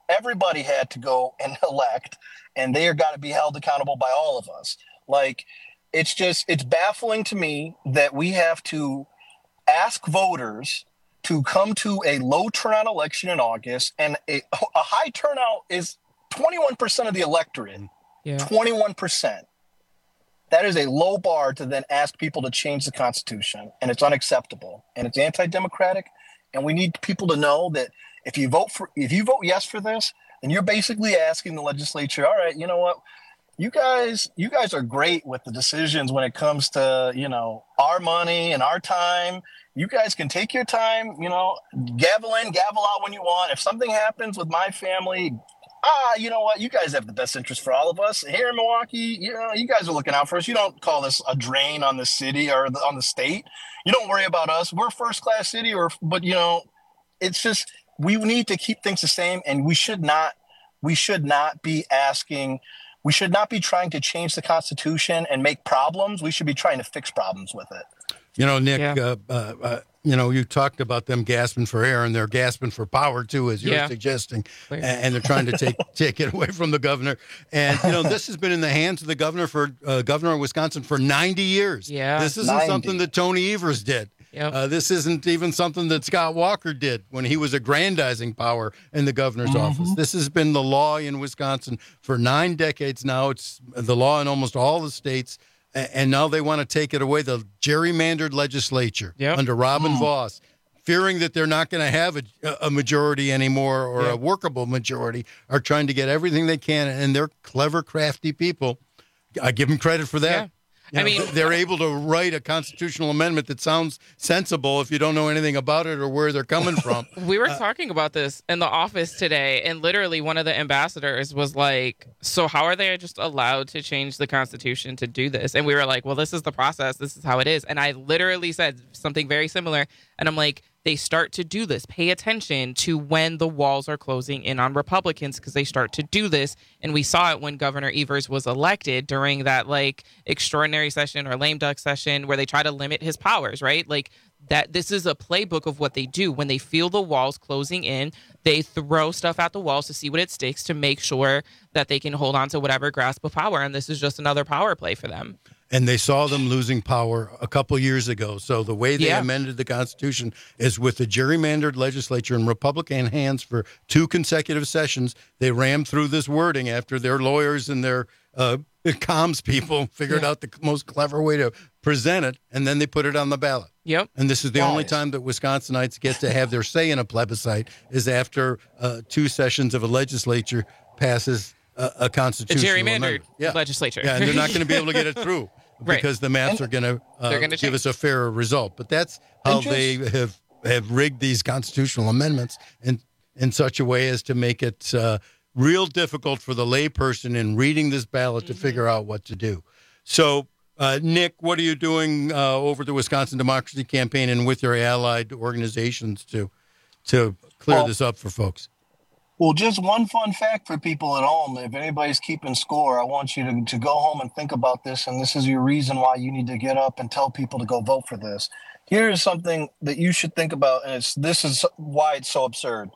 everybody had to go and elect, and they are got to be held accountable by all of us. Like, it's just, it's baffling to me that we have to ask voters to come to a low turnout election in August, and a, a high turnout is twenty-one percent of the electorate. Yeah. twenty-one percent. That is a low bar to then ask people to change the Constitution, and it's unacceptable, and it's anti-democratic, and we need people to know that if you vote for, if you vote yes for this, then you're basically asking the legislature, all right, you know what, you guys, you guys are great with the decisions when it comes to, you know, our money and our time. You guys can take your time, you know, gavel in, gavel out when you want. If something happens with my family, ah, you know what? You guys have the best interest for all of us here in Milwaukee. You know, you guys are looking out for us. You don't call this a drain on the city or the, on the state. You don't worry about us. We're a first-class city, or but you know, it's just we need to keep things the same, and we should not. We should not be asking. We should not be trying to change the Constitution and make problems. We should be trying to fix problems with it. You know, Nick, Yeah. uh, uh, uh, you know, you talked about them gasping for air, and they're gasping for power, too, as you're Yeah. suggesting. Clear. And, and they're trying to take take it away from the governor. And, you know, this has been in the hands of the governor for uh, governor of Wisconsin for ninety years. Yeah. This isn't ninety. something that Tony Evers did. Yep. Uh, this isn't even something that Scott Walker did when he was aggrandizing power in the governor's office. This has been the law in Wisconsin for nine decades now. It's the law in almost all the states. A- And now they want to take it away. The gerrymandered legislature Yep. under Robin Voss, fearing that they're not going to have a, a majority anymore or Yeah. a workable majority, are trying to get everything they can. And they're clever, crafty people. I give them credit for that. Yeah. You I know, mean- they're able to write a constitutional amendment that sounds sensible if you don't know anything about it or where they're coming from. We were talking about this in the office today, and literally one of the ambassadors was like, so how are they just allowed to change the Constitution to do this? And we were like, well, this is the process. This is how it is. And I literally said something very similar. And I'm like, they start to do this. Pay attention to when the walls are closing in on Republicans, because they start to do this. And we saw it when Governor Evers was elected during that like extraordinary session or lame duck session where they try to limit his powers, right? Like that this is a playbook of what they do. When they feel the walls closing in, they throw stuff at the walls to see what it sticks to make sure that they can hold on to whatever grasp of power. And this is just another power play for them. And they saw them losing power a couple years ago. So the way they Yeah. amended the Constitution is with the gerrymandered legislature in Republican hands for two consecutive sessions. They rammed through this wording after their lawyers and their uh, comms people figured Yeah. out the most clever way to present it, and then they put it on the ballot. Yep. And this is the only Guys. time that Wisconsinites get to have their say in a plebiscite is after uh, two sessions of a legislature passes a, a A constitutional gerrymandered amendment. Yeah. legislature. Yeah, and they're not going to be able to get it through Right. because the maps are going to uh, They're gonna give change. us a fairer result. But that's how And just- they have, have rigged these constitutional amendments in, in such a way as to make it uh, real difficult for the layperson in reading this ballot Mm-hmm. to figure out what to do. So, uh, Nick, what are you doing uh, over the Wisconsin Democracy Campaign and with your allied organizations to to clear Well- this up for folks? Well, just one fun fact for people at home. If anybody's keeping score, I want you to, to go home and think about this. And this is your reason why you need to get up and tell people to go vote for this. Here is something that you should think about. And it's this is why it's so absurd.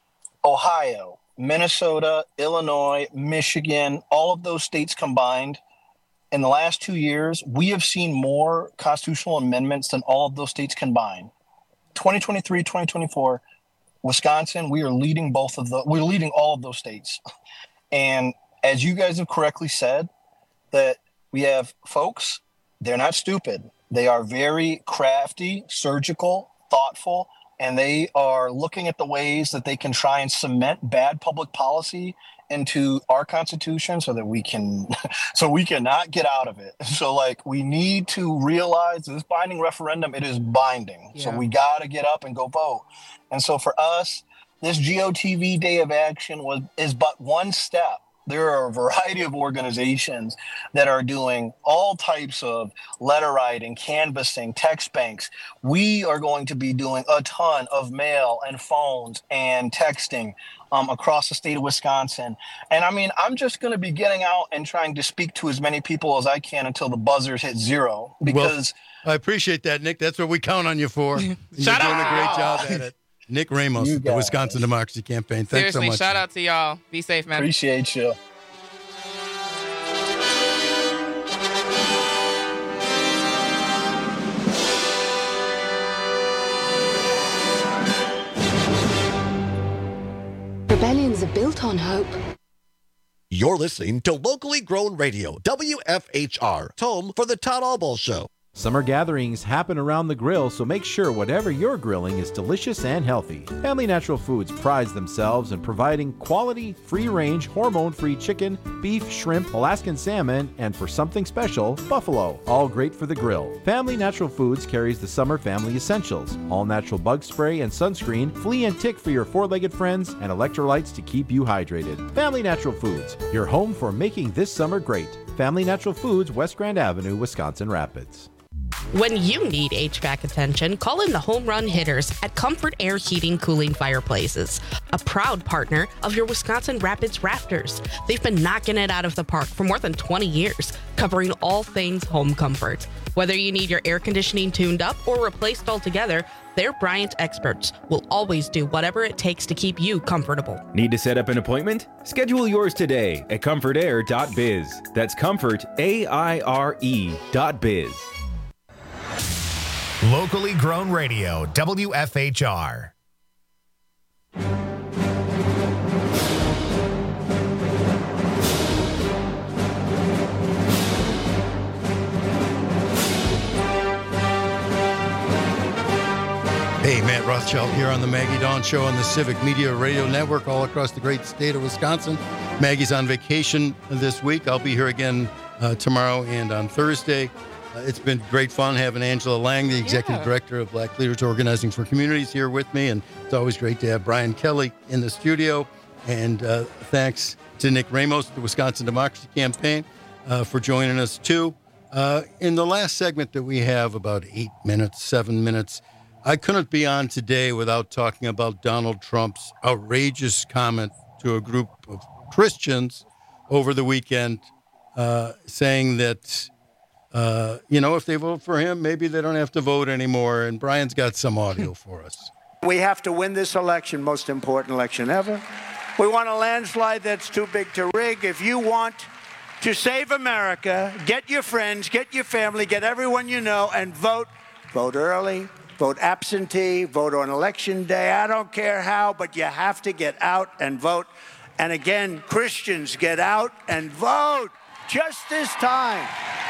Ohio, Minnesota, Illinois, Michigan, all of those states combined, in the last two years, we have seen more constitutional amendments than all of those states combined. twenty twenty-three, twenty twenty-four, Wisconsin, we are leading both of the, we're leading all of those states. And as you guys have correctly said, that we have folks, they're not stupid. They are very crafty, surgical, thoughtful, and they are looking at the ways that they can try and cement bad public policy into our Constitution so that we can, so we cannot get out of it. So like we need to realize this binding referendum, it is binding. So Yeah. we got to get up and go vote. And so for us, this G O T V Day of Action was is but one step. There are a variety of organizations that are doing all types of letter writing, canvassing, text banks. We are going to be doing a ton of mail and phones and texting um, across the state of Wisconsin. And I mean, I'm just going to be getting out and trying to speak to as many people as I can until the buzzers hit zero. Because Well, I appreciate that, Nick. That's what we count on you for. And Shut You're doing a great up. job at it. Nick Ramos of the Wisconsin Democracy Campaign. Thanks Seriously, so much. shout out to y'all. Be safe, man. Appreciate you. Rebellions are built on hope. You're listening to Locally Grown Radio, W F H R, home for the Todd Albaugh Show. Summer gatherings happen around the grill, so make sure whatever you're grilling is delicious and healthy. Family Natural Foods prides themselves in providing quality, free-range, hormone-free chicken, beef, shrimp, Alaskan salmon, and for something special, buffalo. All great for the grill. Family Natural Foods carries the Summer Family Essentials, all-natural bug spray and sunscreen, flea and tick for your four-legged friends, and electrolytes to keep you hydrated. Family Natural Foods, your home for making this summer great. Family Natural Foods, West Grand Avenue, Wisconsin Rapids. When you need H V A C attention, call in the home run hitters at Comfort Air Heating Cooling Fireplaces, a proud partner of your Wisconsin Rapids Rafters. They've been knocking it out of the park for more than twenty years, covering all things home comfort. Whether you need your air conditioning tuned up or replaced altogether, their Bryant experts will always do whatever it takes to keep you comfortable. Need to set up an appointment? Schedule yours today at comfort air dot biz. That's comfort, A I R E dot biz. Locally Grown Radio, W F H R. Hey, Matt Rothschild here on the Maggie Dawn Show on the Civic Media Radio Network all across the great state of Wisconsin. Maggie's on vacation this week. I'll be here again uh, tomorrow and on Thursday. Uh, it's been great fun having Angela Lang, the Executive yeah. Director of Black Leaders Organizing for Communities, here with me. And it's always great to have Brian Kelly in the studio. And uh, thanks to Nick Ramos, the Wisconsin Democracy Campaign, uh, for joining us, too. Uh, in the last segment that we have, about eight minutes, seven minutes, I couldn't be on today without talking about Donald Trump's outrageous comment to a group of Christians over the weekend, uh, saying that, uh, you know, if they vote for him, maybe they don't have to vote anymore. And Brian's got some audio for us. We have to win this election, most important election ever. We want a landslide that's too big to rig. If you want to save America, get your friends, get your family, get everyone you know, and vote. Vote early. Vote absentee, vote on election day. I don't care how, but you have to get out and vote. And again, Christians, get out and vote just this time.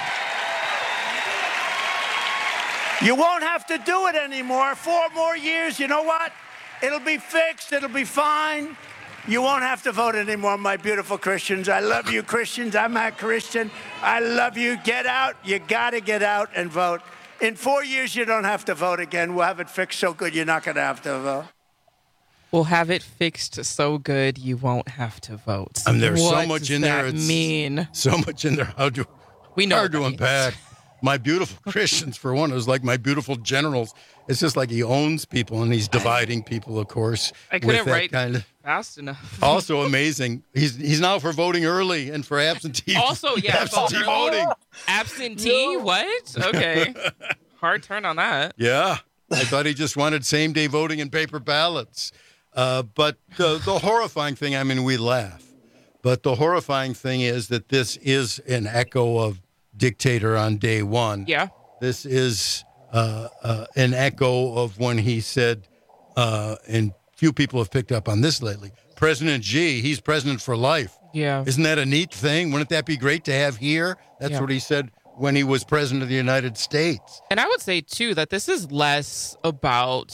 You won't have to do it anymore. Four more years, you know what? It'll be fixed. It'll be fine. You won't have to vote anymore, my beautiful Christians. I love you, Christians. I'm a Christian. I love you. Get out. You got to get out and vote. In four years, you don't have to vote again. We'll have it fixed so good you're not going to have to vote. We'll have it fixed so good you won't have to vote. And there's what so much does in there. That It's mean so much in there. How do we know hard to unpack? My beautiful Christians, for one, is like my beautiful generals. It's just like he owns people and he's dividing people, of course. I couldn't with that write kind of, fast enough. Also amazing. He's he's now for voting early and for absentee. Also, yeah, absentee vote voting. Absentee? No. What? Okay. Hard turn on that. Yeah. I thought he just wanted same-day voting and paper ballots. Uh, but the, the horrifying thing, I mean, we laugh. But the horrifying thing is that this is an echo of dictator on day one. Yeah. This is uh, uh, an echo of when he said, uh, and few people have picked up on this lately, President Xi, he's president for life. Yeah. Isn't that a neat thing? Wouldn't that be great to have here? That's yeah. what he said when he was president of the United States. And I would say, too, that this is less about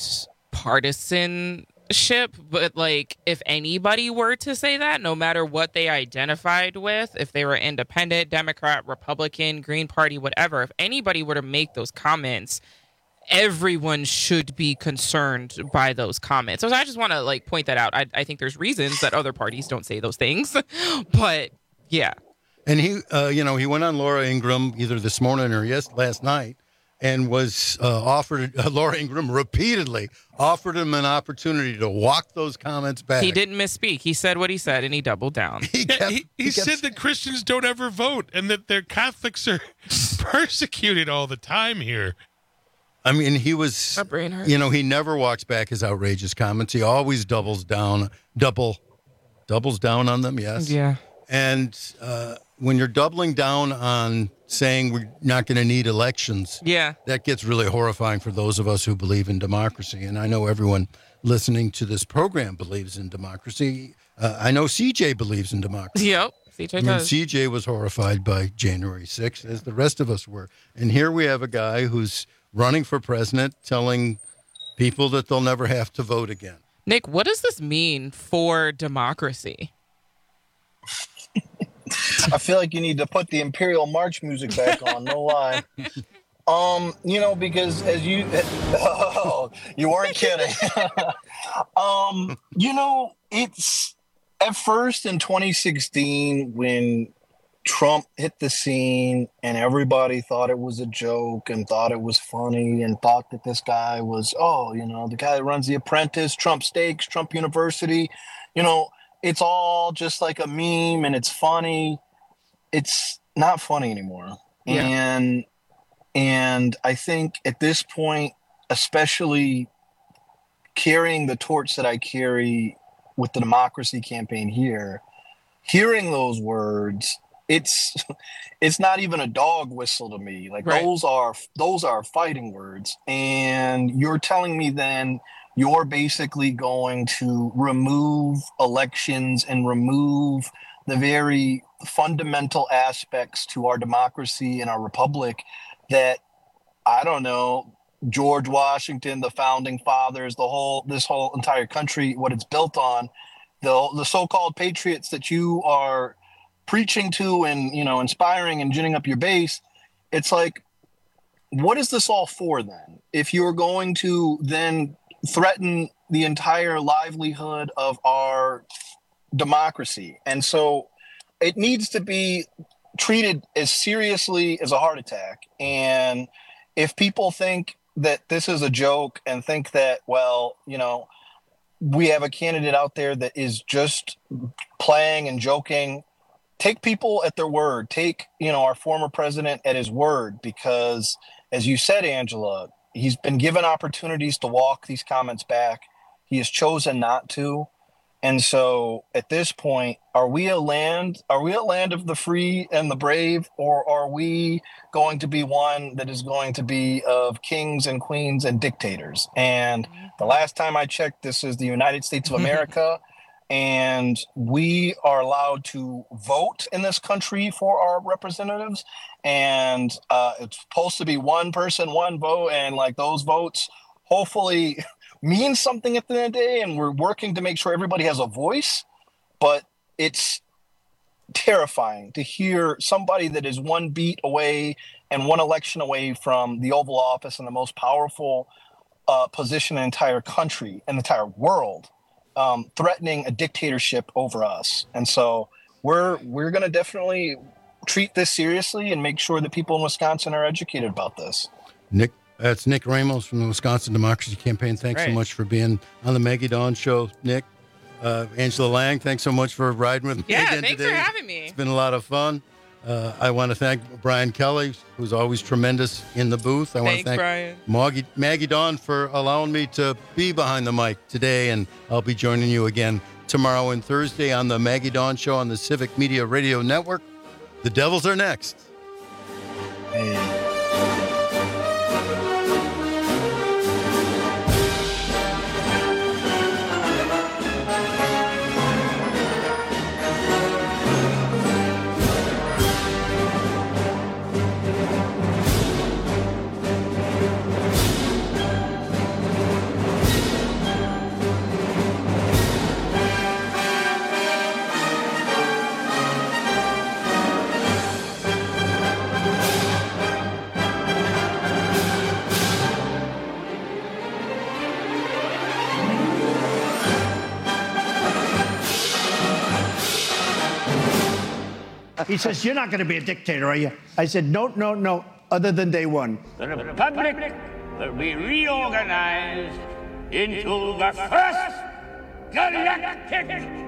partisanship, but, like, if anybody were to say that, no matter what they identified with, if they were independent, Democrat, Republican, Green Party, whatever, if anybody were to make those comments, everyone should be concerned by those comments. So I just want to, like, point that out. I, I think there's reasons that other parties don't say those things, but, yeah. And he, uh, you know, he went on Laura Ingraham either this morning or yes, last night, and was uh, offered uh, Laura Ingraham repeatedly offered him an opportunity to walk those comments back. He didn't misspeak. He said what he said, and he doubled down. He, kept, he, he, he kept, said that Christians don't ever vote, and that their Catholics are persecuted all the time here. I mean, he was, My brain hurts. you know, he never walks back his outrageous comments. He always doubles down, double, doubles down on them, yes. Yeah. And uh, when you're doubling down on saying we're not going to need elections, Yeah. that gets really horrifying for those of us who believe in democracy. And I know everyone listening to this program believes in democracy. Uh, I know C J believes in democracy. Yep. C J I mean, does. C J was horrified by January sixth, as the rest of us were. And here we have a guy who's running for president telling people that they'll never have to vote again. Nick, what does this mean for democracy? I feel like you need to put the Imperial March music back on, no lie. Um, you know, because as you, oh, you weren't kidding. um, you know, it's at first in twenty sixteen when Trump hit the scene and everybody thought it was a joke and thought it was funny and thought that this guy was, oh, you know, the guy that runs The Apprentice, Trump Steaks, Trump University, you know, it's all just like a meme and it's funny. It's not funny anymore. Yeah. And and I think at this point, especially carrying the torch that I carry with the democracy campaign here, hearing those words, it's it's not even a dog whistle to me. Like Right. those are those are fighting words. And you're telling me then you're basically going to remove elections and remove the very fundamental aspects to our democracy and our republic that, I don't know, George Washington, the founding fathers, the whole, this whole entire country, what it's built on, the the so-called patriots that you are preaching to and, you know, inspiring and ginning up your base. It's like, what is this all for then? If you're going to then threaten the entire livelihood of our democracy. And so it needs to be treated as seriously as a heart attack. And if people think that this is a joke and think that, well, you know, we have a candidate out there that is just playing and joking, take people at their word. Take, you know, our former president at his word, because as you said, Angela, he's been given opportunities to walk these comments back. He has chosen not to. And so at this point, are we a land, are we a land of the free and the brave, or are we going to be one that is going to be of kings and queens and dictators? And the last time I checked, this is the United States of America, and we are allowed to vote in this country for our representatives. And uh, it's supposed to be one person, one vote, and like those votes, hopefully means something at the end of the day, and we're working to make sure everybody has a voice. But it's terrifying to hear somebody that is one beat away and one election away from the Oval Office and the most powerful uh, position in the entire country and the entire world, um, threatening a dictatorship over us. And so we're we're going to definitely treat this seriously and make sure that people in Wisconsin are educated about this. Nick, that's Nick Ramos from the Wisconsin Democracy Campaign. Thanks so Right. much for being on the Maggie Dawn Show, Nick. Uh, Angela Lang, thanks so much for riding with me Yeah, again thanks today. for having me. It's been a lot of fun. Uh, I want to thank Brian Kelly, who's always tremendous in the booth. I want Thanks, to thank Brian. Maggie, Maggie Dawn for allowing me to be behind the mic today, and I'll be joining you again tomorrow and Thursday on the Maggie Dawn Show on the Civic Media Radio Network. The Devils are next. Hey. He says, "You're not going to be a dictator, are you?" I said, "No, no, no, other than day one." The Republic will be reorganized into the first galactic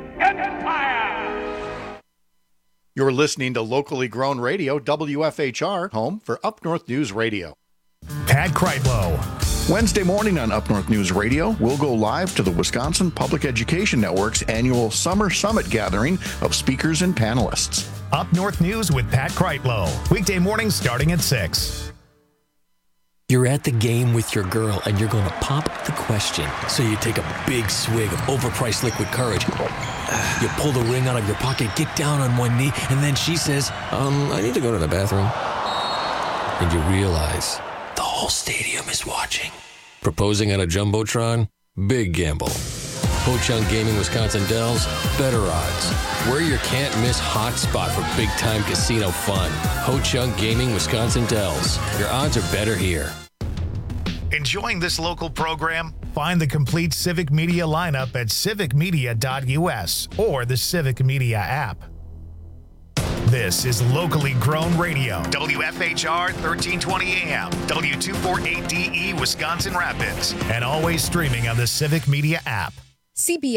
empire. You're listening to locally grown radio, W F H R, home for Up North News Radio. Pat Kreitlow. Wednesday morning on Up North News Radio, we'll go live to the Wisconsin Public Education Network's annual Summer Summit gathering of speakers and panelists. Up North News with Pat Kreitlow. Weekday mornings starting at six. You're at the game with your girl and you're going to pop the question. So you take a big swig of overpriced liquid courage. You pull the ring out of your pocket, get down on one knee, and then she says, um, I need to go to the bathroom. And you realize the whole stadium is watching. Proposing on a Jumbotron? Big gamble. Ho-Chunk Gaming Wisconsin Dells, better odds. We're your can't-miss hotspot for big-time casino fun. Ho-Chunk Gaming Wisconsin Dells. Your odds are better here. Enjoying this local program? Find the complete Civic Media lineup at civic media dot u s or the Civic Media app. This is locally grown radio. W F H R thirteen twenty A M, W two forty-eight D E Wisconsin Rapids, and always streaming on the Civic Media app. C B S